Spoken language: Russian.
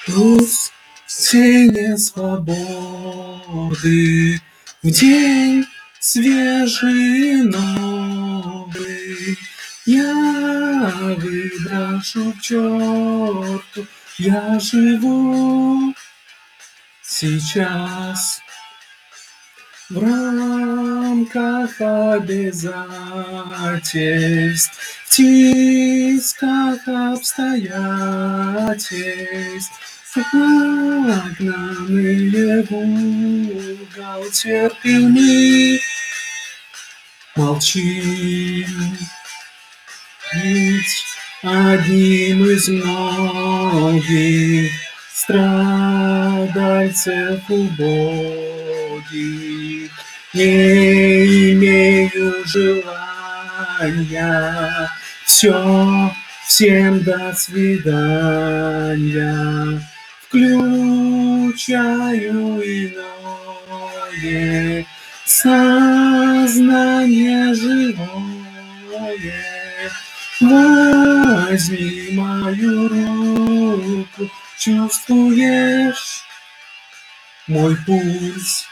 Пустыне свободы в день свежий новый я выброшу к черту, я живу сейчас в рамках обязательств, в тисках обстоятельств, загнанные в угол терпимы, молчим, ведь одним из многих страдальцев убогих не имею желания. Все, всем до свидания. Включаю иное сознание живое. Возьми мою руку, чувствуешь мой пульс?